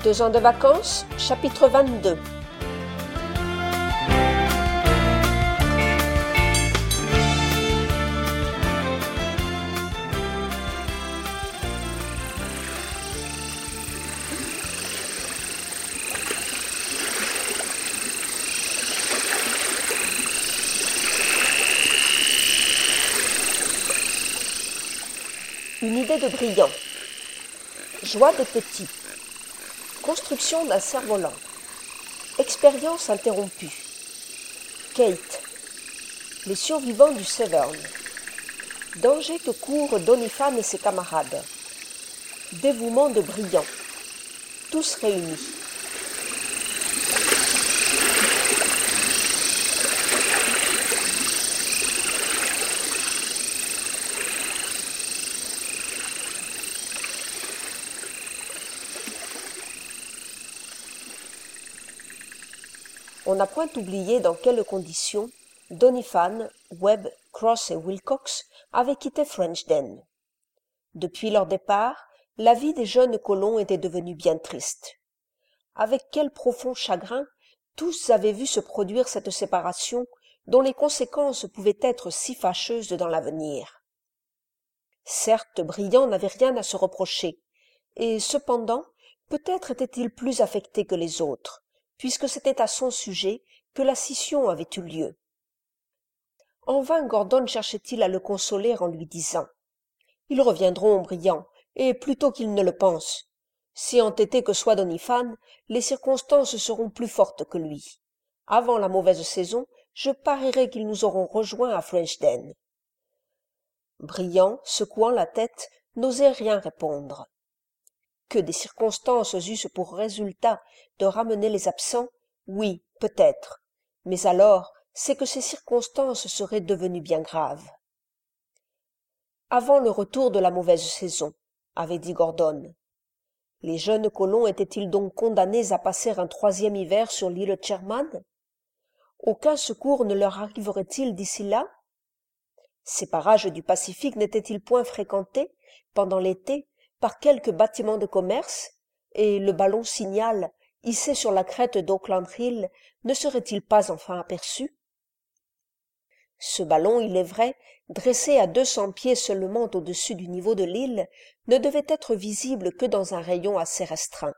2 ans de vacances, chapitre 22. Une idée de brillant. Joie des petits. Construction d'un cerf-volant. Expérience interrompue. Kate. Les survivants du Severn. Danger que courent Doniphan et ses camarades. Dévouement de Brillant. Tous réunis. On n'a point oublié dans quelles conditions Doniphan, Webb, Cross et Wilcox avaient quitté Frenchden. Depuis leur départ, la vie des jeunes colons était devenue bien triste. Avec quel profond chagrin tous avaient vu se produire cette séparation dont les conséquences pouvaient être si fâcheuses dans l'avenir. Certes, Brillant n'avait rien à se reprocher, et cependant, peut-être était-il plus affecté que les autres, puisque c'était à son sujet que la scission avait eu lieu. En vain Gordon cherchait-il à le consoler en lui disant « Ils reviendront, Brillant, et plutôt qu'ils ne le pensent. Si entêté que soit Doniphan, les circonstances seront plus fortes que lui. Avant la mauvaise saison, je parierais qu'ils nous auront rejoints à Frenchden. » Brillant, secouant la tête, n'osait rien répondre. Que des circonstances eussent pour résultat de ramener les absents, oui, peut-être, mais alors c'est que ces circonstances seraient devenues bien graves. Avant le retour de la mauvaise saison, avait dit Gordon. Les jeunes colons étaient-ils donc condamnés à passer un 3e hiver sur l'île Sherman? Aucun secours ne leur arriverait-il d'ici là? Ces parages du Pacifique n'étaient-ils point fréquentés, pendant l'été, par quelques bâtiments de commerce, et le ballon Signal, hissé sur la crête d'Auckland Hill, ne serait-il pas enfin aperçu? Ce ballon, il est vrai, dressé à 200 pieds seulement au-dessus du niveau de l'île, ne devait être visible que dans un rayon assez restreint.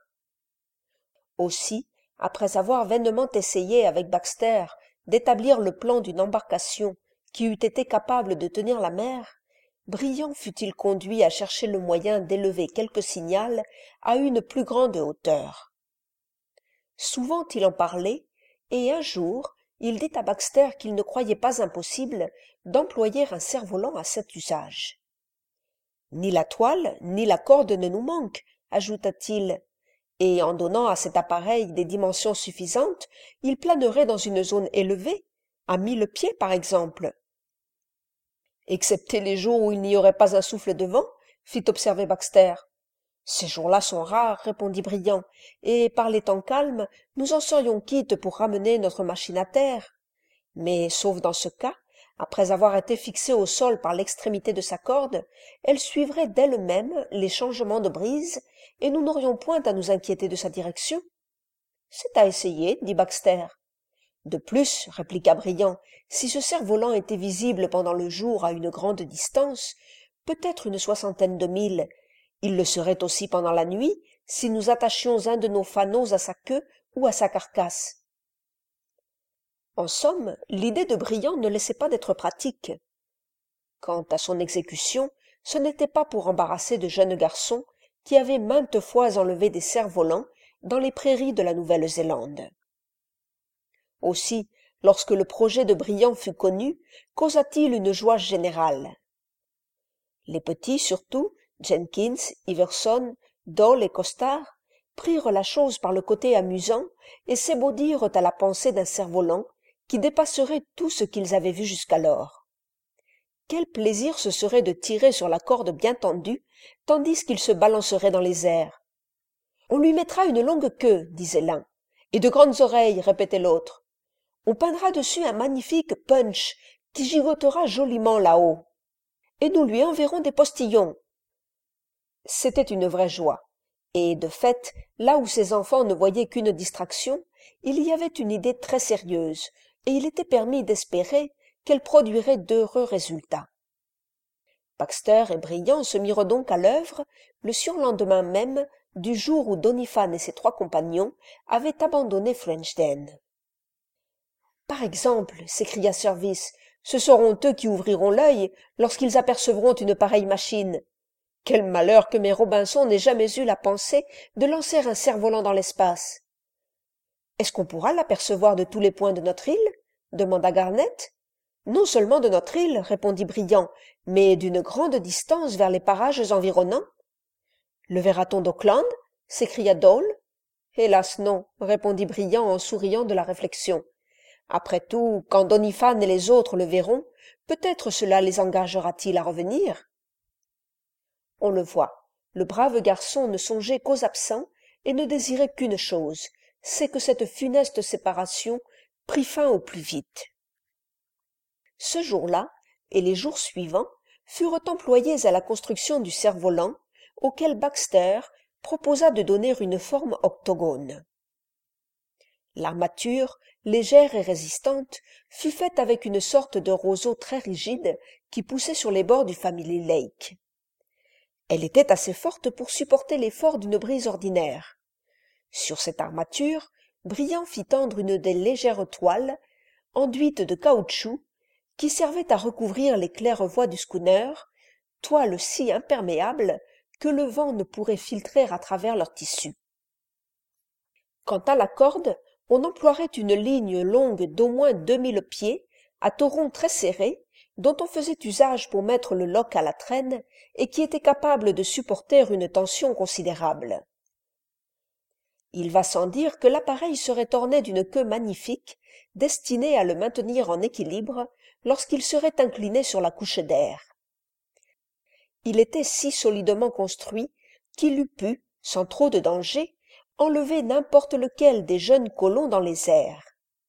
Aussi, après avoir vainement essayé avec Baxter d'établir le plan d'une embarcation qui eût été capable de tenir la mer, Brillant fut-il conduit à chercher le moyen d'élever quelque signal à une plus grande hauteur. Souvent il en parlait, et un jour il dit à Baxter qu'il ne croyait pas impossible d'employer un cerf-volant à cet usage. « Ni la toile, ni la corde ne nous manquent, ajouta-t-il, et en donnant à cet appareil des dimensions suffisantes, il planerait dans une zone élevée, à 1000 pieds par exemple. » Excepté les jours où il n'y aurait pas un souffle de vent, fit observer Baxter. Ces jours-là sont rares, répondit Brillant, et par les temps calmes, nous en serions quittes pour ramener notre machine à terre. Mais, sauf dans ce cas, après avoir été fixée au sol par l'extrémité de sa corde, elle suivrait d'elle-même les changements de brise, et nous n'aurions point à nous inquiéter de sa direction. C'est à essayer, dit Baxter. De plus, répliqua Brillant, si ce cerf-volant était visible pendant le jour à une grande distance, peut-être une 60aine de milles, il le serait aussi pendant la nuit si nous attachions un de nos fanaux à sa queue ou à sa carcasse. En somme, l'idée de Brillant ne laissait pas d'être pratique. Quant à son exécution, ce n'était pas pour embarrasser de jeunes garçons qui avaient maintes fois enlevé des cerfs-volants dans les prairies de la Nouvelle-Zélande. Aussi, lorsque le projet de Brillant fut connu, causa-t-il une joie générale. Les petits, surtout, Jenkins, Iverson, Dole et Costard, prirent la chose par le côté amusant et s'ébaudirent à la pensée d'un cerf-volant qui dépasserait tout ce qu'ils avaient vu jusqu'alors. Quel plaisir ce serait de tirer sur la corde bien tendue, tandis qu'il se balancerait dans les airs. « On lui mettra une longue queue, disait l'un, et de grandes oreilles, répétait l'autre. On peindra dessus un magnifique punch qui gigotera joliment là-haut. Et nous lui enverrons des postillons. C'était une vraie joie, Et de fait, là où ses enfants ne voyaient qu'une distraction, il y avait une idée très sérieuse, et il était permis d'espérer qu'elle produirait d'heureux résultats. Baxter et Briand se mirent donc à l'œuvre le surlendemain même du jour où Doniphan et ses 3 compagnons avaient abandonné Frenchden. « Par exemple, s'écria Service, ce seront eux qui ouvriront l'œil lorsqu'ils apercevront une pareille machine. Quel malheur que mes Robinson n'aient jamais eu la pensée de lancer un cerf-volant dans l'espace. »« Est-ce qu'on pourra l'apercevoir de tous les points de notre île ?» demanda Garnett. « Non seulement de notre île, répondit Briand, mais d'une grande distance vers les parages environnants. »« Le verra-t-on d'Auckland ?» s'écria Dole. « Hélas non, répondit Briand en souriant de la réflexion. Après tout, quand Doniphan et les autres le verront, peut-être cela les engagera-t-il à revenir. » On le voit, le brave garçon ne songeait qu'aux absents et ne désirait qu'une chose, c'est que cette funeste séparation prît fin au plus vite. Ce jour-là, et les jours suivants, furent employés à la construction du cerf-volant, auquel Baxter proposa de donner une forme octogone. L'armature, légère et résistante, fut faite avec une sorte de roseau très rigide qui poussait sur les bords du Family Lake. Elle était assez forte pour supporter l'effort d'une brise ordinaire. Sur cette armature, Briand fit tendre une des légères toiles, enduites de caoutchouc, qui servait à recouvrir les claires-voies du schooner, toile si imperméable que le vent ne pourrait filtrer à travers leur tissu. Quant à la corde, on emploierait une ligne longue d'au moins 2000 pieds, à torons très serrés, dont on faisait usage pour mettre le loch à la traîne et qui était capable de supporter une tension considérable. Il va sans dire que l'appareil serait orné d'une queue magnifique, destinée à le maintenir en équilibre lorsqu'il serait incliné sur la couche d'air. Il était si solidement construit qu'il eût pu, sans trop de danger, enlever n'importe lequel des jeunes colons dans les airs.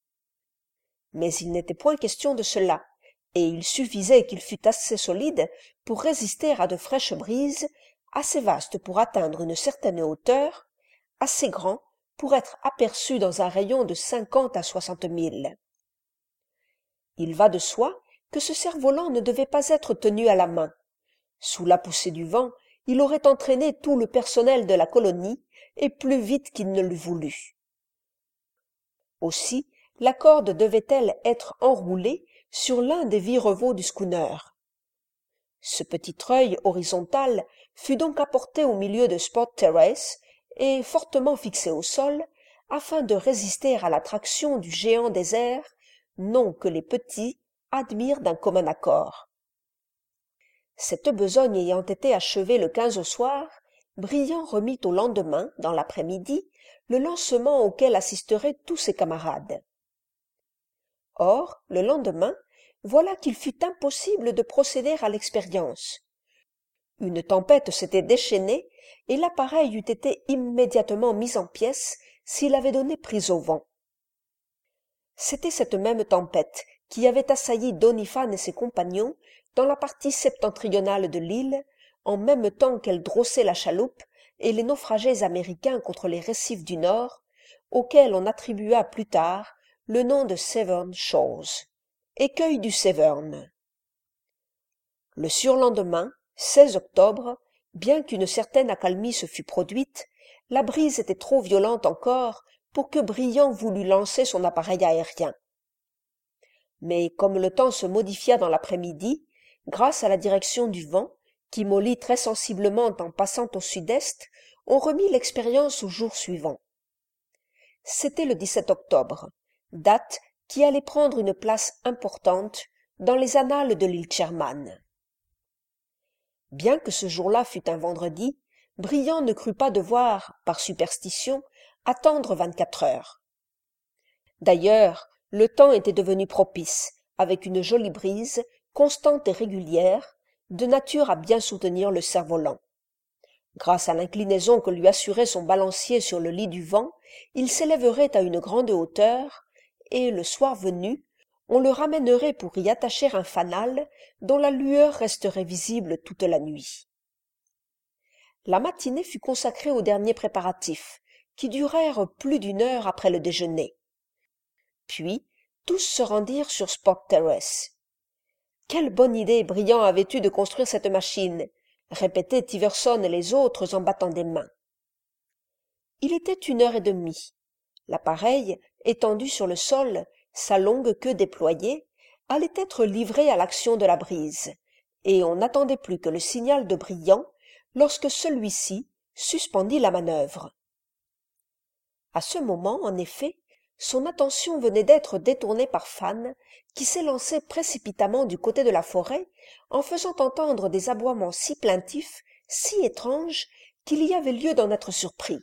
Mais il n'était point question de cela, et il suffisait qu'il fût assez solide pour résister à de fraîches brises, assez vaste pour atteindre une certaine hauteur, assez grand pour être aperçu dans un rayon de 50 à 60 milles. Il va de soi que ce cerf-volant ne devait pas être tenu à la main. Sous la poussée du vent, il aurait entraîné tout le personnel de la colonie, et plus vite qu'il ne l'eût voulu. Aussi, la corde devait-elle être enroulée sur l'un des virevots du schooner. Ce petit treuil horizontal fut donc apporté au milieu de Sport Terrace et fortement fixé au sol, afin de résister à la traction du géant des airs, nom que les petits admirent d'un commun accord. Cette besogne ayant été achevée le 15 au soir, Briand remit au lendemain, dans l'après-midi, le lancement auquel assisteraient tous ses camarades. Or, le lendemain, voilà qu'il fut impossible de procéder à l'expérience. Une tempête s'était déchaînée et l'appareil eût été immédiatement mis en pièces s'il avait donné prise au vent. C'était cette même tempête qui avait assailli Doniphan et ses compagnons dans la partie septentrionale de l'île, en même temps qu'elle drossait la chaloupe et les naufragés américains contre les récifs du nord, auxquels on attribua plus tard le nom de Severn Shores, écueil du Severn. Le surlendemain, 16 octobre, bien qu'une certaine accalmie se fût produite, la brise était trop violente encore pour que Briand voulût lancer son appareil aérien. Mais comme le temps se modifia dans l'après-midi, grâce à la direction du vent, qui mollit très sensiblement en passant au sud-est, on remit l'expérience au jour suivant. C'était le 17 octobre, date qui allait prendre une place importante dans les annales de l'île Sherman. Bien que ce jour-là fût un vendredi, Briand ne crut pas devoir, par superstition, attendre 24 heures. D'ailleurs, le temps était devenu propice, avec une jolie brise, constante et régulière, de nature à bien soutenir le cerf-volant. Grâce à l'inclinaison que lui assurait son balancier sur le lit du vent, il s'élèverait à une grande hauteur, et, le soir venu, on le ramènerait pour y attacher un fanal dont la lueur resterait visible toute la nuit. La matinée fut consacrée aux derniers préparatifs, qui durèrent plus d'1 heure après le déjeuner. Puis tous se rendirent sur Spock Terrace. « Quelle bonne idée Briand avait eue de construire cette machine !» répétaient Iverson et les autres en battant des mains. Il était 1 heure et demie. L'appareil, étendu sur le sol, sa longue queue déployée, allait être livré à l'action de la brise, et on n'attendait plus que le signal de Briand lorsque celui-ci suspendit la manœuvre. À ce moment, en effet, son attention venait d'être détournée par Fan, qui s'élançait précipitamment du côté de la forêt, en faisant entendre des aboiements si plaintifs, si étranges, qu'il y avait lieu d'en être surpris.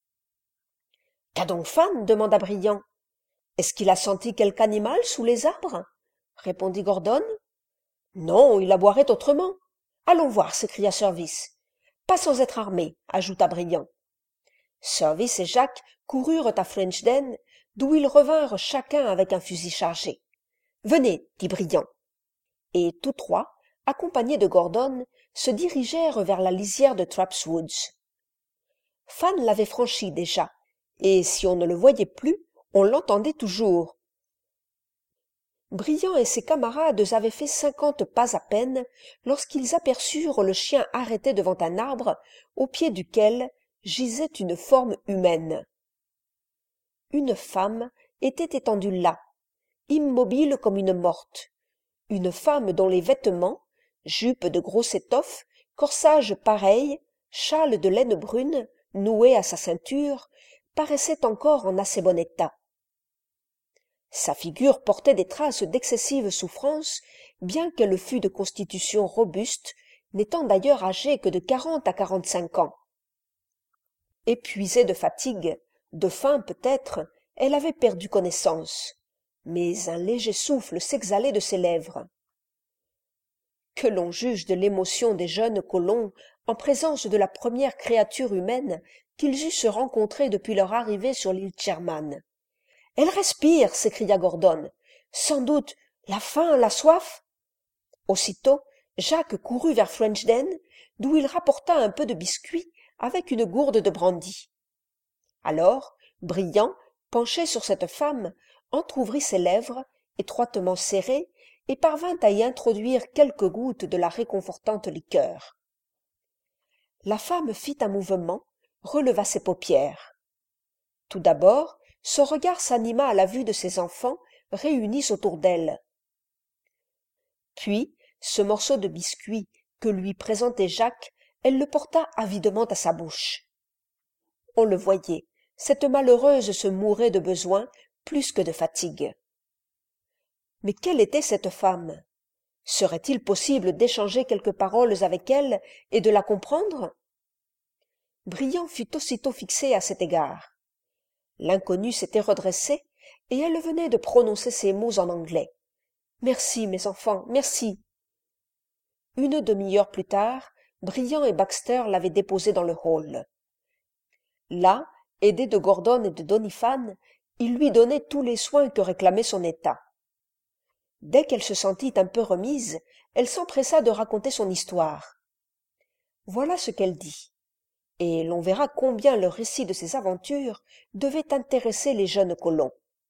« Qu'a donc Fan » demanda Briand. « Est-ce qu'il a senti quelque animal sous les arbres ?» répondit Gordon. « Non, il aboierait autrement. Allons voir, s'écria Service. « Pas sans être armé, ajouta Briand. Service et Jacques coururent à Frenchden, d'où ils revinrent chacun avec un fusil chargé. « Venez, dit Briand. » Et tous trois, accompagnés de Gordon, se dirigèrent vers la lisière de Trapp's Woods. Fan l'avait franchie déjà, et si on ne le voyait plus, on l'entendait toujours. Briand et ses camarades avaient fait 50 pas à peine lorsqu'ils aperçurent le chien arrêté devant un arbre au pied duquel gisait une forme humaine. Une femme était étendue là, immobile comme une morte, une femme dont les vêtements, jupe de grosse étoffe, corsage pareil, châle de laine brune noué à sa ceinture, paraissaient encore en assez bon état. Sa figure portait des traces d'excessive souffrance, bien qu'elle fût de constitution robuste, n'étant d'ailleurs âgée que de 40 à 45 ans. Épuisée de fatigue, de faim peut-être, elle avait perdu connaissance, mais un léger souffle s'exhalait de ses lèvres. Que l'on juge de l'émotion des jeunes colons en présence de la première créature humaine qu'ils eussent rencontrée depuis leur arrivée sur l'île Sherman. « Elle respire !» s'écria Gordon. « Sans doute la faim, la soif ?» Aussitôt, Jacques courut vers Frenchden, d'où il rapporta un peu de biscuit avec une gourde de brandy. Alors, Briand, penché sur cette femme, entr'ouvrit ses lèvres, étroitement serrées, et parvint à y introduire quelques gouttes de la réconfortante liqueur. La femme fit un mouvement, releva ses paupières. Tout d'abord, son regard s'anima à la vue de ses enfants réunis autour d'elle. Puis, ce morceau de biscuit que lui présentait Jacques, elle le porta avidement à sa bouche. On le voyait, cette malheureuse se mourait de besoin plus que de fatigue. Mais quelle était cette femme? Serait-il possible d'échanger quelques paroles avec elle et de la comprendre? Briand fut aussitôt fixé à cet égard. L'inconnue s'était redressée, et elle venait de prononcer ces mots en anglais. « Merci, mes enfants, merci !» Une demi-heure plus tard, Briand et Baxter l'avaient déposée dans le hall. Là, aidé de Gordon et de Doniphan, il lui donnait tous les soins que réclamait son état. Dès qu'elle se sentit un peu remise, elle s'empressa de raconter son histoire. Voilà ce qu'elle dit, et l'on verra combien le récit de ses aventures devait intéresser les jeunes colons.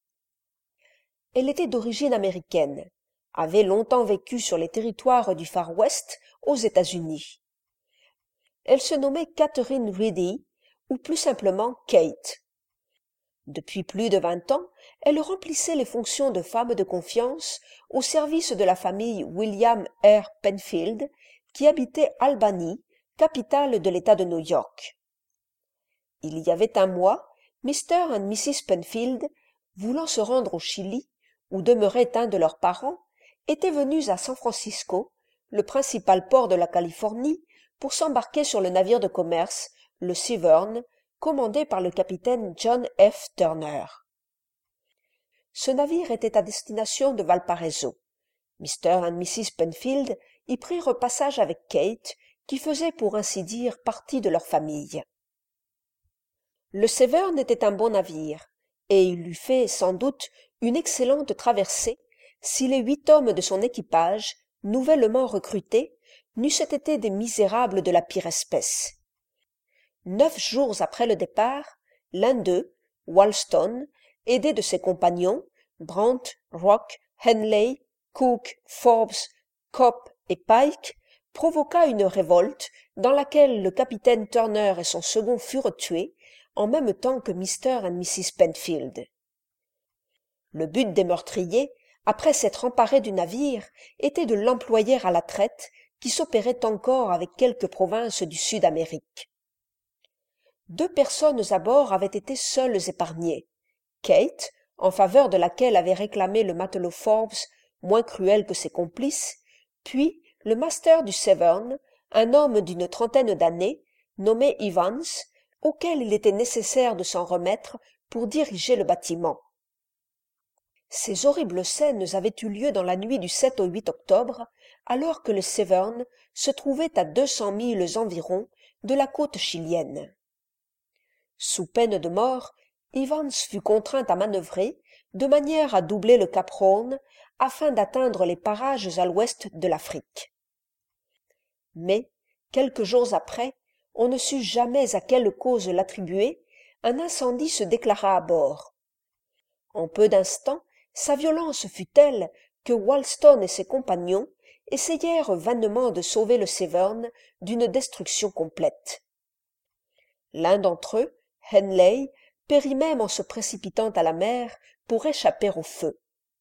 Elle était d'origine américaine, avait longtemps vécu sur les territoires du Far West aux États-Unis. Elle se nommait Catherine Reedy, ou plus simplement Kate. Depuis plus de 20 ans, elle remplissait les fonctions de femme de confiance au service de la famille William R. Penfield, qui habitait Albany, capitale de l'État de New York. Il y avait un mois, Mr. et Mrs. Penfield, voulant se rendre au Chili, où demeurait un de leurs parents, étaient venus à San Francisco, le principal port de la Californie, pour s'embarquer sur le navire de commerce, le Severn, commandé par le capitaine John F. Turner. Ce navire était à destination de Valparaiso. Mr. et Mrs. Penfield y prirent passage avec Kate, qui faisait pour ainsi dire partie de leur famille. Le Severn était un bon navire, et il eût fait sans doute une excellente traversée si les 8 hommes de son équipage, nouvellement recrutés, n'eussent été des misérables de la pire espèce. 9 jours après le départ, l'un d'eux, Wollaston, aidé de ses compagnons, Brant, Rock, Henley, Cook, Forbes, Cope et Pike, provoqua une révolte dans laquelle le capitaine Turner et son second furent tués, en même temps que Mr. et Mrs. Penfield. Le but des meurtriers, après s'être emparés du navire, était de l'employer à la traite, qui s'opérait encore avec quelques provinces du Sud-Amérique. 2 personnes à bord avaient été seules épargnées. Kate, en faveur de laquelle avait réclamé le matelot Forbes, moins cruel que ses complices, puis le master du Severn, un homme d'une trentaine d'années, nommé Evans, auquel il était nécessaire de s'en remettre pour diriger le bâtiment. Ces horribles scènes avaient eu lieu dans la nuit du 7 au 8 octobre, alors que le Severn se trouvait à 200 milles environ de la côte chilienne. Sous peine de mort, Evans fut contraint à manœuvrer de manière à doubler le cap Horn afin d'atteindre les parages à l'ouest de l'Afrique. Mais, quelques jours après, on ne sut jamais à quelle cause l'attribuer, un incendie se déclara à bord. En peu d'instants, sa violence fut telle que Wollaston et ses compagnons essayèrent vainement de sauver le Severn d'une destruction complète. L'un d'entre eux, Henley, périt même en se précipitant à la mer pour échapper au feu.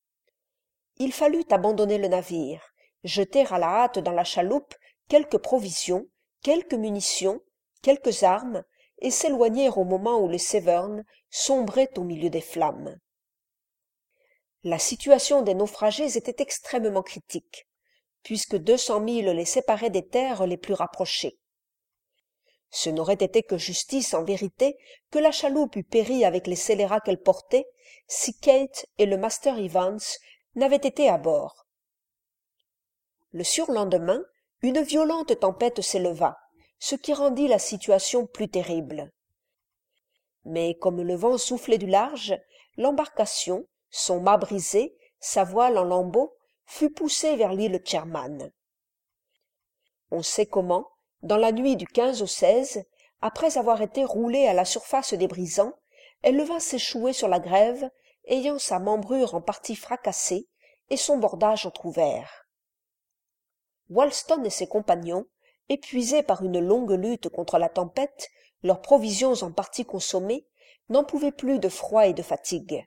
Il fallut abandonner le navire, jeter à la hâte dans la chaloupe quelques provisions, quelques munitions, quelques armes, et s'éloigner au moment où le Severn sombrait au milieu des flammes. La situation des naufragés était extrêmement critique, puisque 200 milles les séparaient des terres les plus rapprochées. Ce n'aurait été que justice, en vérité, que la chaloupe eût péri avec les scélérats qu'elle portait, si Kate et le master Evans n'avaient été à bord. Le surlendemain, une violente tempête s'éleva, ce qui rendit la situation plus terrible. Mais comme le vent soufflait du large, l'embarcation, son mât brisé, sa voile en lambeaux, fut poussée vers l'île Sherman. On sait comment, dans la nuit du 15 au 16, après avoir été roulée à la surface des brisants, elle vint s'échouer sur la grève, ayant sa membrure en partie fracassée et son bordage entr'ouvert. Wollaston et ses compagnons, épuisés par une longue lutte contre la tempête, leurs provisions en partie consommées, n'en pouvaient plus de froid et de fatigue.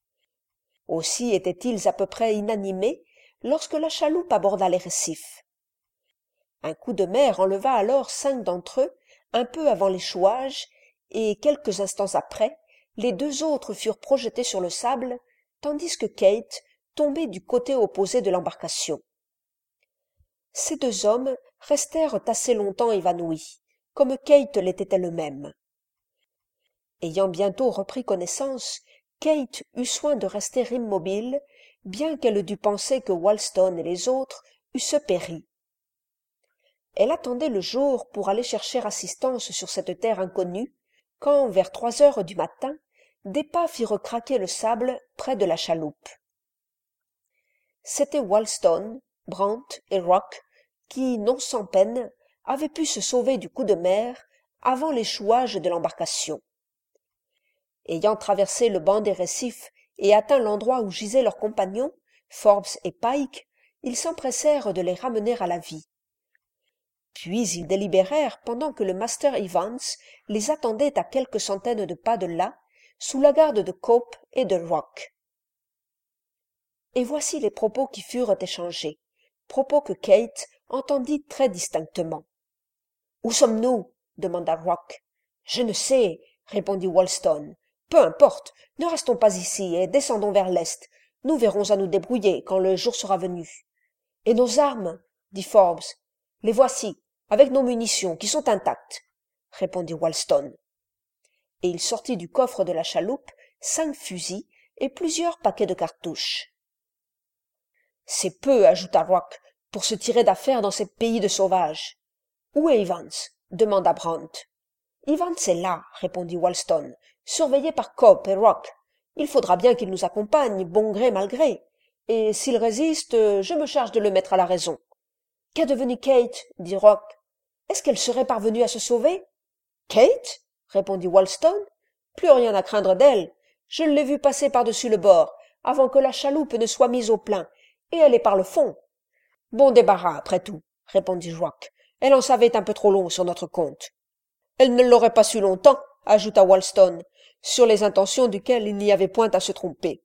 Aussi étaient-ils à peu près inanimés lorsque la chaloupe aborda les récifs. Un coup de mer enleva alors 5 d'entre eux un peu avant l'échouage, et quelques instants après, les 2 autres furent projetés sur le sable, tandis que Kate tombait du côté opposé de l'embarcation. Ces 2 hommes restèrent assez longtemps évanouis, comme Kate l'était elle-même. Ayant bientôt repris connaissance, Kate eut soin de rester immobile, bien qu'elle dût penser que Wollaston et les autres eussent péri. Elle attendait le jour pour aller chercher assistance sur cette terre inconnue, quand, vers 3 heures du matin, des pas firent craquer le sable près de la chaloupe. C'étaient Wollaston, Brant et Rock qui, non sans peine, avaient pu se sauver du coup de mer avant l'échouage de l'embarcation. Ayant traversé le banc des récifs et atteint l'endroit où gisaient leurs compagnons, Forbes et Pike, ils s'empressèrent de les ramener à la vie. Puis ils délibérèrent pendant que le master Evans les attendait à quelques centaines de pas de là, sous la garde de Cope et de Rock. Et voici les propos qui furent échangés, propos que Kate entendit très distinctement. « Où sommes-nous » demanda Rock. « Je ne sais, » répondit Wollaston. « Peu importe, ne restons pas ici et descendons vers l'est. Nous verrons à nous débrouiller quand le jour sera venu. »« Et nos armes » dit Forbes. « Les voici, avec nos munitions, qui sont intactes, » répondit Wollaston. Et il sortit du coffre de la chaloupe 5 fusils et plusieurs paquets de cartouches. « C'est peu, » ajouta Rock, « pour se tirer d'affaire dans ces pays de sauvages. »« Où est Evans » demanda Brant. « Evans est là, » répondit Wollaston, « surveillé par Cope et Rock. Il faudra bien qu'il nous accompagne, bon gré mal gré, et s'il résiste, je me charge de le mettre à la raison. »« Qu'est devenu Kate » dit Rock. « Est-ce qu'elle serait parvenue à se sauver » Kate? Répondit Wollaston. Plus rien à craindre d'elle. Je l'ai vue passer par-dessus le bord, avant que la chaloupe ne soit mise au plein, et elle est par le fond. Bon débarras, après tout, répondit Joack. Elle en savait un peu trop long sur notre compte. Elle ne l'aurait pas su longtemps, ajouta Wollaston, sur les intentions duquel il n'y avait point à se tromper.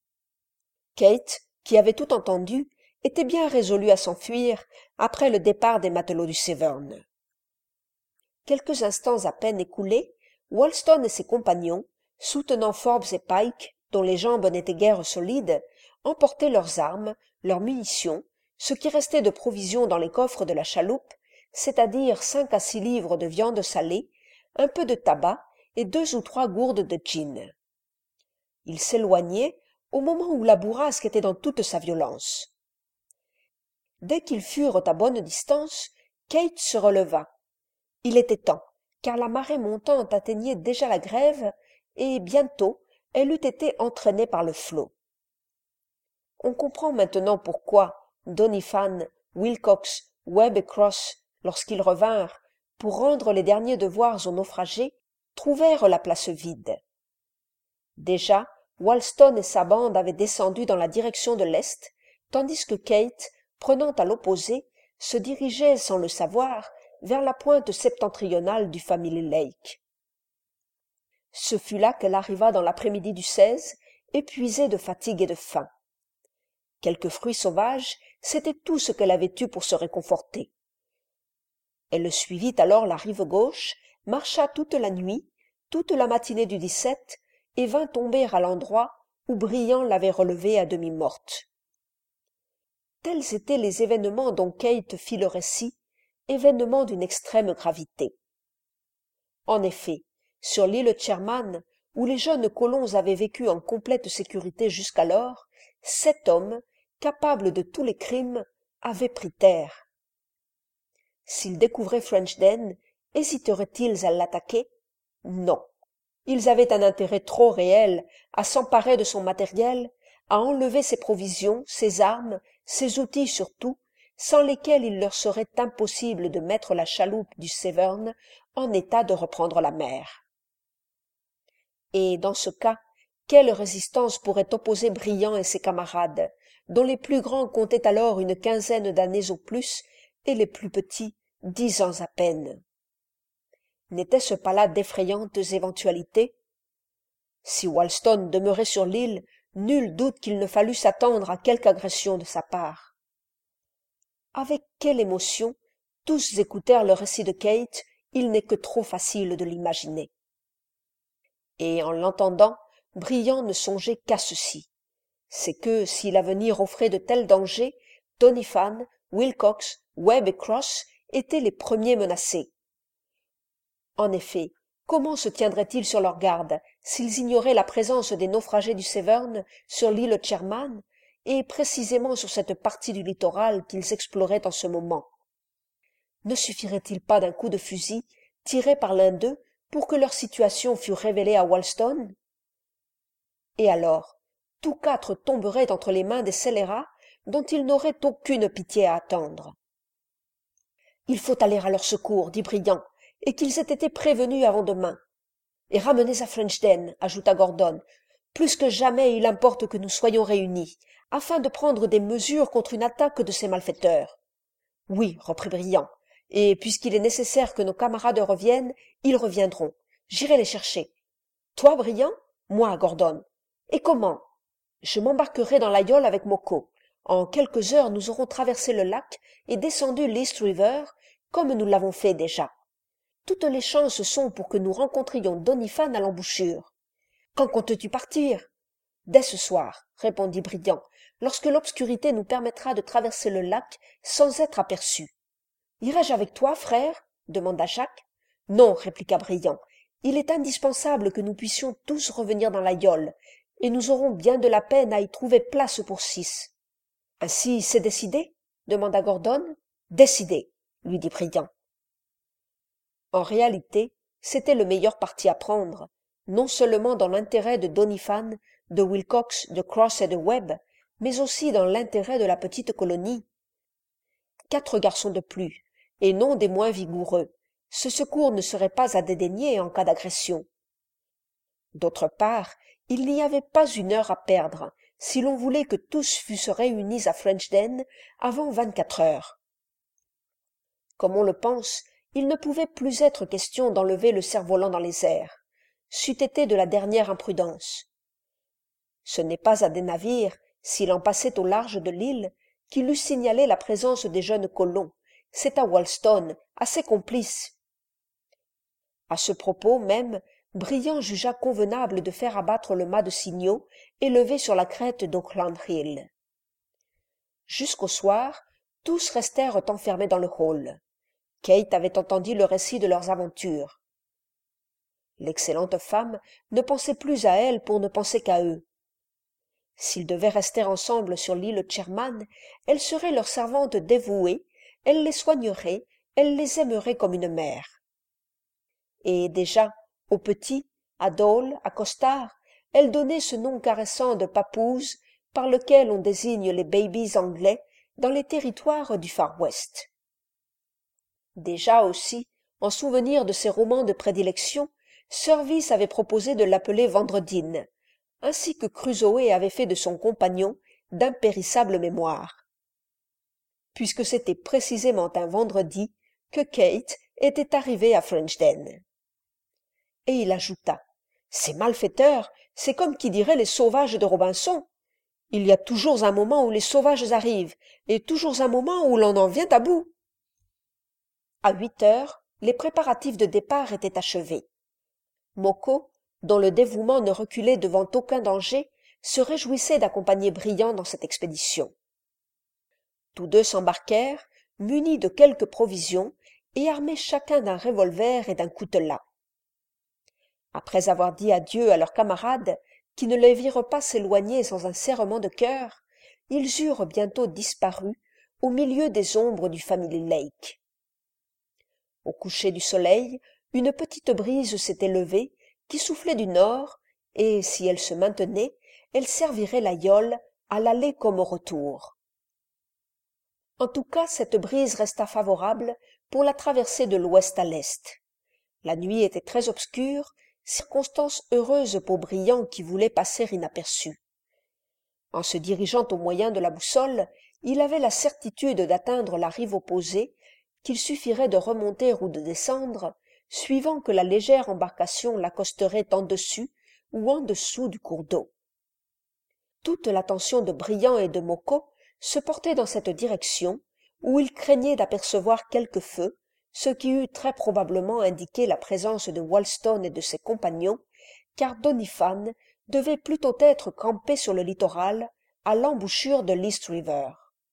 Kate, qui avait tout entendu, était bien résolue à s'enfuir après le départ des matelots du Severn. Quelques instants à peine écoulés, Wollaston et ses compagnons, soutenant Forbes et Pike, dont les jambes n'étaient guère solides, emportaient leurs armes, leurs munitions, ce qui restait de provisions dans les coffres de la chaloupe, c'est-à-dire 5 à 6 livres de viande salée, un peu de tabac et 2 ou 3 gourdes de gin. Ils s'éloignaient au moment où la bourrasque était dans toute sa violence. Dès qu'ils furent à bonne distance, Kate se releva. Il était temps, car la marée montante atteignait déjà la grève, et bientôt elle eût été entraînée par le flot. On comprend maintenant pourquoi Doniphan, Wilcox, Webb et Cross, lorsqu'ils revinrent, pour rendre les derniers devoirs aux naufragés, trouvèrent la place vide. Déjà, Wollaston et sa bande avaient descendu dans la direction de l'est, tandis que Kate, prenant à l'opposé, se dirigeait, sans le savoir, vers la pointe septentrionale du Family Lake. Ce fut là qu'elle arriva dans l'après-midi du 16, épuisée de fatigue et de faim. Quelques fruits sauvages, c'était tout ce qu'elle avait eu pour se réconforter. Elle suivit alors la rive gauche, marcha toute la nuit, toute la matinée du 17, et vint tomber à l'endroit où Briand l'avait relevée à demi morte. Tels étaient les événements dont Kate fit le récit, événements d'une extrême gravité. En effet, sur l'île Sherman, où les jeunes colons avaient vécu en complète sécurité jusqu'alors, 7 hommes, capables de tous les crimes, avaient pris terre. S'ils découvraient Frenchden, hésiteraient-ils à l'attaquer? Non. Ils avaient un intérêt trop réel à s'emparer de son matériel, à enlever ses provisions, ses armes, ses outils surtout, sans lesquels il leur serait impossible de mettre la chaloupe du Severn en état de reprendre la mer. Et dans ce cas, quelle résistance pourrait opposer Briand et ses camarades, dont les plus grands comptaient alors une quinzaine d'années au plus, et les plus petits 10 ans à peine? N'était-ce pas là d'effrayantes éventualités? Si Wollaston demeurait sur l'île, nul doute qu'il ne fallût s'attendre à quelque agression de sa part. Avec quelle émotion tous écoutèrent le récit de Kate, il n'est que trop facile de l'imaginer. Et en l'entendant, Briand ne songeait qu'à ceci, c'est que, si l'avenir offrait de tels dangers, Doniphan, Wilcox, Webb et Cross étaient les premiers menacés. En effet, comment se tiendraient-ils sur leur garde s'ils ignoraient la présence des naufragés du Severn sur l'île Sherman, et précisément sur cette partie du littoral qu'ils exploraient en ce moment? Ne suffirait-il pas d'un coup de fusil tiré par l'un d'eux pour que leur situation fût révélée à Wollaston? Et alors, tous 4 tomberaient entre les mains des scélérats dont ils n'auraient aucune pitié à attendre. « Il faut aller à leur secours, dit Briand, et qu'ils aient été prévenus avant demain. Et ramenez à Frenchden, ajouta Gordon. Plus que jamais il importe que nous soyons réunis, afin de prendre des mesures contre une attaque de ces malfaiteurs. Oui, reprit Briand, et puisqu'il est nécessaire que nos camarades reviennent, ils reviendront. J'irai les chercher. Toi, Briand? Moi, Gordon. Et comment? Je m'embarquerai dans la yole avec Moko. En quelques heures, nous aurons traversé le lac et descendu l'East River, comme nous l'avons fait déjà. Toutes les chances sont pour que nous rencontrions Doniphan à l'embouchure. Quand comptes-tu partir? Dès ce soir, répondit Briand, lorsque l'obscurité nous permettra de traverser le lac sans être aperçus. Irai-je avec toi, frère? Demanda Jacques. Non, répliqua Briand. Il est indispensable que nous puissions tous revenir dans la yole, et nous aurons bien de la peine à y trouver place pour 6. Ainsi, c'est décidé? Demanda Gordon. Décidé, lui dit Briand. En réalité, c'était le meilleur parti à prendre, non seulement dans l'intérêt de Doniphan, de Wilcox, de Cross et de Webb, mais aussi dans l'intérêt de la petite colonie. 4 garçons de plus, et non des moins vigoureux, ce secours ne serait pas à dédaigner en cas d'agression. D'autre part, il n'y avait pas une heure à perdre si l'on voulait que tous fussent réunis à Frenchden avant 24 heures. Comme on le pense, il ne pouvait plus être question d'enlever le cerf-volant dans les airs. C'eût été de la dernière imprudence. Ce n'est pas à des navires, s'il en passait au large de l'île, qu'il eût signalé la présence des jeunes colons. C'est à Wolston, à ses complices. À ce propos même, Briand jugea convenable de faire abattre le mât de signaux élevé sur la crête d'Auckland Hill. Jusqu'au soir, tous restèrent enfermés dans le hall. Kate avait entendu le récit de leurs aventures. L'excellente femme ne pensait plus à elle pour ne penser qu'à eux. S'ils devaient rester ensemble sur l'île Sherman, elle serait leur servante dévouée, elle les soignerait, elle les aimerait comme une mère. Et déjà, aux petits, à Dole, à Costard, elle donnait ce nom caressant de papouse par lequel on désigne les babies anglais dans les territoires du Far West. Déjà aussi, en souvenir de ses romans de prédilection, Service avait proposé de l'appeler Vendredine, ainsi que Crusoé avait fait de son compagnon d'impérissable mémoire. Puisque c'était précisément un vendredi que Kate était arrivée à Frenchden. Et il ajouta, « Ces malfaiteurs, c'est comme qui dirait les sauvages de Robinson. Il y a toujours un moment où les sauvages arrivent, et toujours un moment où l'on en vient à bout. » À 8 heures, les préparatifs de départ étaient achevés. Moko, dont le dévouement ne reculait devant aucun danger, se réjouissait d'accompagner Briand dans cette expédition. Tous deux s'embarquèrent, munis de quelques provisions et armés chacun d'un revolver et d'un coutelas. Après avoir dit adieu à leurs camarades, qui ne les virent pas s'éloigner sans un serrement de cœur, ils eurent bientôt disparu au milieu des ombres du Family Lake. Au coucher du soleil, une petite brise s'était levée, qui soufflait du nord, et, si elle se maintenait, elle servirait la yole à l'aller comme au retour. En tout cas, cette brise resta favorable pour la traversée de l'ouest à l'est. La nuit était très obscure, circonstance heureuse pour Briand qui voulait passer inaperçu. En se dirigeant au moyen de la boussole, il avait la certitude d'atteindre la rive opposée, qu'il suffirait de remonter ou de descendre, suivant que la légère embarcation l'accosterait en dessus ou en dessous du cours d'eau. Toute l'attention de Briand et de Moko se portait dans cette direction, où ils craignaient d'apercevoir quelque feu, ce qui eût très probablement indiqué la présence de Wolston et de ses compagnons, car Doniphan devait plutôt être campé sur le littoral, à l'embouchure de l'East River.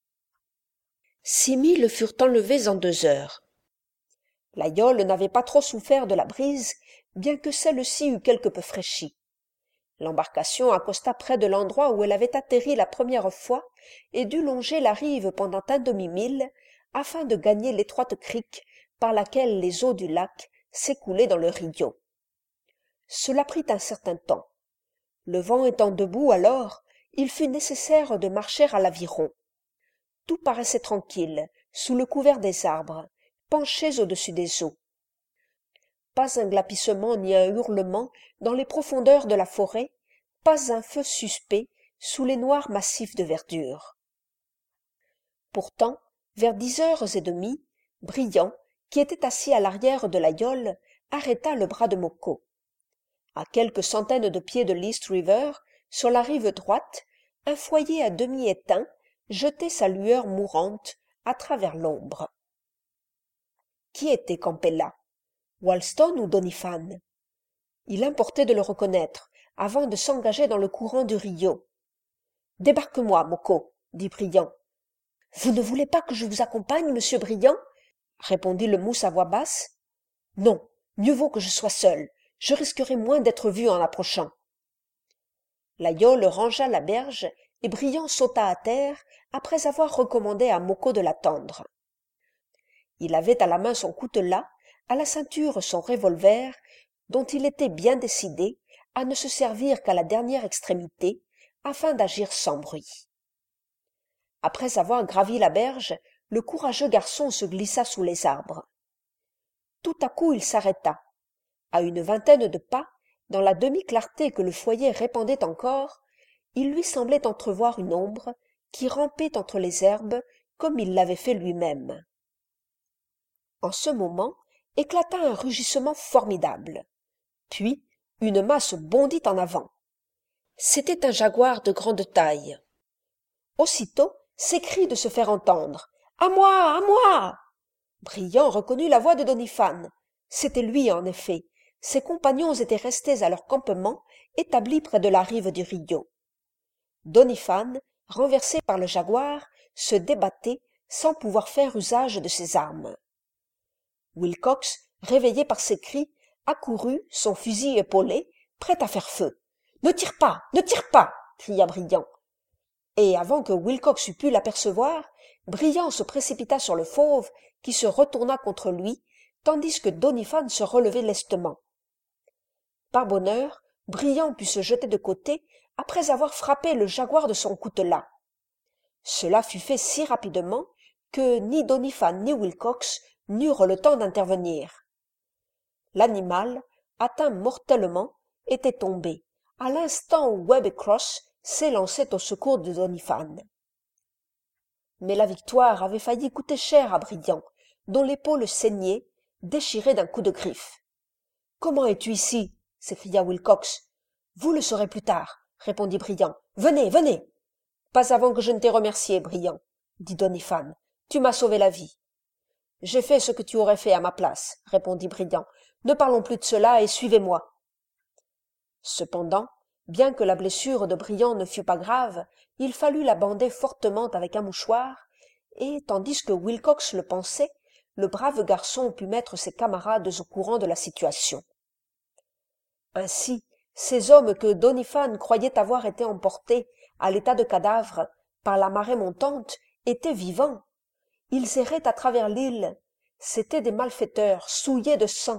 6 milles furent enlevés en 2 heures. La yole n'avait pas trop souffert de la brise, bien que celle-ci eût quelque peu fraîchi. L'embarcation accosta près de l'endroit où elle avait atterri la première fois et dut longer la rive pendant un demi-mille afin de gagner l'étroite crique par laquelle les eaux du lac s'écoulaient dans le Rio. Cela prit un certain temps. Le vent étant debout alors, il fut nécessaire de marcher à l'aviron. Tout paraissait tranquille, sous le couvert des arbres, penchés au-dessus des eaux. Pas un glapissement ni un hurlement dans les profondeurs de la forêt, pas un feu suspect sous les noirs massifs de verdure. Pourtant, vers 10h30, Briand, qui était assis à l'arrière de la yole, arrêta le bras de Moko. À quelques centaines de pieds de l'East River, sur la rive droite, un foyer à demi éteint jetait sa lueur mourante à travers l'ombre. Qui était campé là? Wolston ou Doniphan? Il importait de le reconnaître avant de s'engager dans le courant du Rio. « Débarque-moi, Moko, dit Briand. « Vous ne voulez pas que je vous accompagne, monsieur Briand ?» répondit le mousse à voix basse. « Non, mieux vaut que je sois seul. Je risquerai moins d'être vu en approchant. » La yole rangea la berge et Briand sauta à terre après avoir recommandé à Moko de l'attendre. Il avait à la main son coutelas, à la ceinture son revolver, dont il était bien décidé à ne se servir qu'à la dernière extrémité, afin d'agir sans bruit. Après avoir gravi la berge, le courageux garçon se glissa sous les arbres. Tout à coup il s'arrêta. À une vingtaine de pas, dans la demi-clarté que le foyer répandait encore, il lui semblait entrevoir une ombre qui rampait entre les herbes comme il l'avait fait lui-même. En ce moment éclata un rugissement formidable. Puis une masse bondit en avant. C'était un jaguar de grande taille. Aussitôt, ses cris de se faire entendre. « À moi! À moi !» Brillant reconnut la voix de Doniphan. C'était lui, en effet. Ses compagnons étaient restés à leur campement, établi près de la rive du Rio. Doniphan, renversé par le jaguar, se débattait sans pouvoir faire usage de ses armes. Wilcox, réveillé par ces cris, accourut, son fusil épaulé, prêt à faire feu. « Ne tire pas! Ne tire pas !» cria Brillant. Et avant que Wilcox eût pu l'apercevoir, Brillant se précipita sur le fauve, qui se retourna contre lui, tandis que Doniphan se relevait lestement. Par bonheur, Brillant put se jeter de côté après avoir frappé le jaguar de son coutelas. Cela fut fait si rapidement que ni Doniphan ni Wilcox n'eurent le temps d'intervenir. L'animal, atteint mortellement, était tombé, à l'instant où Webb et Cross s'élançaient au secours de Doniphan. Mais la victoire avait failli coûter cher à Brillant, dont l'épaule saignait, déchirée d'un coup de griffe. « Comment es-tu ici ?» s'écria Wilcox. « Vous le saurez plus tard, » répondit Brillant. « Venez, venez !»« Pas avant que je ne t'ai remercié, Brillant, » dit Doniphan. « Tu m'as sauvé la vie. »« J'ai fait ce que tu aurais fait à ma place, » répondit Brillant. « Ne parlons plus de cela et suivez-moi. » Cependant, bien que la blessure de Brillant ne fût pas grave, il fallut la bander fortement avec un mouchoir, et, tandis que Wilcox le pensait, le brave garçon put mettre ses camarades au courant de la situation. Ainsi, ces hommes que Doniphan croyait avoir été emportés, à l'état de cadavres, par la marée montante, étaient vivants. Ils erraient à travers l'île. C'étaient des malfaiteurs, souillés de sang.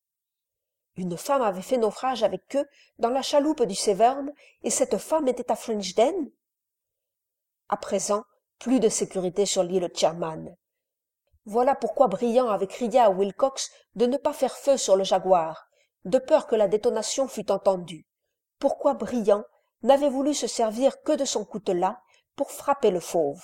Une femme avait fait naufrage avec eux dans la chaloupe du Severn, et cette femme était à Frenchden. À présent, plus de sécurité sur l'île Sherman. Voilà pourquoi Brillant avait crié à Wilcox de ne pas faire feu sur le jaguar, de peur que la détonation fût entendue. Pourquoi Brillant n'avait voulu se servir que de son coutelas pour frapper le fauve.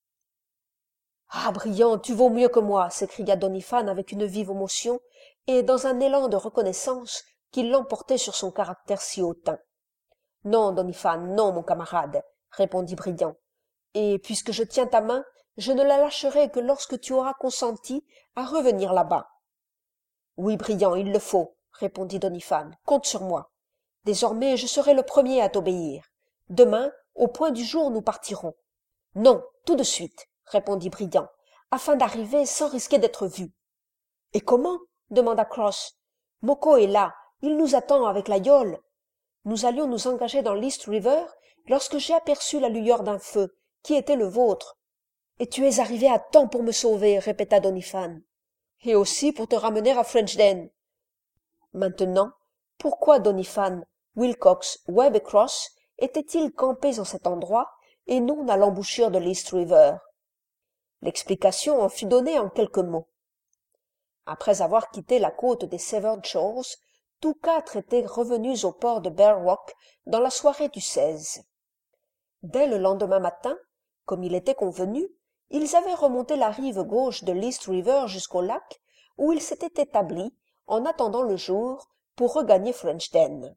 « Ah, Brillant, tu vaux mieux que moi !» s'écria Doniphan avec une vive émotion et dans un élan de reconnaissance qui l'emportait sur son caractère si hautain. « Non, Doniphan, non, mon camarade, » répondit Brillant, « et puisque je tiens ta main, je ne la lâcherai que lorsque tu auras consenti à revenir là-bas. »« Oui, Brillant, il le faut, » répondit Doniphan, « compte sur moi. Désormais, je serai le premier à t'obéir. Demain, au point du jour, nous partirons. »« Non, tout de suite, » répondit Brillant, « afin d'arriver sans risquer d'être vu. »« Et comment ?» demanda Cross. « Moko est là, il nous attend avec la yole. Nous allions nous engager dans l'East River lorsque j'ai aperçu la lueur d'un feu, qui était le vôtre. »« Et tu es arrivé à temps pour me sauver, » répéta Doniphan. « Et aussi pour te ramener à Frenchden. » Maintenant, pourquoi Doniphan, Wilcox, Webb et Cross étaient-ils campés en cet endroit et non à l'embouchure de l'East River? L'explication en fut donnée en quelques mots. Après avoir quitté la côte des Severn Shores, tous quatre étaient revenus au port de Bear Rock dans la soirée du 16. Dès le lendemain matin, comme il était convenu, ils avaient remonté la rive gauche de l'East River jusqu'au lac, où ils s'étaient établis en attendant le jour pour regagner Frenchden.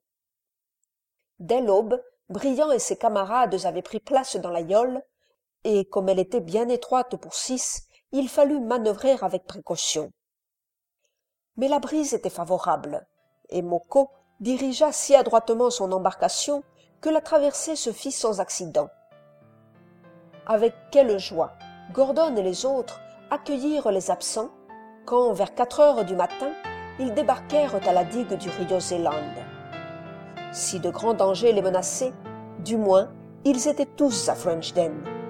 Dès l'aube, Brillant et ses camarades avaient pris place dans la yole, et comme elle était bien étroite pour 6, il fallut manœuvrer avec précaution. Mais la brise était favorable, et Moko dirigea si adroitement son embarcation que la traversée se fit sans accident. Avec quelle joie Gordon et les autres accueillirent les absents quand, vers 4 heures du matin, ils débarquèrent à la digue du Rio Zeeland. Si de grands dangers les menaçaient, du moins, ils étaient tous à Frenchden.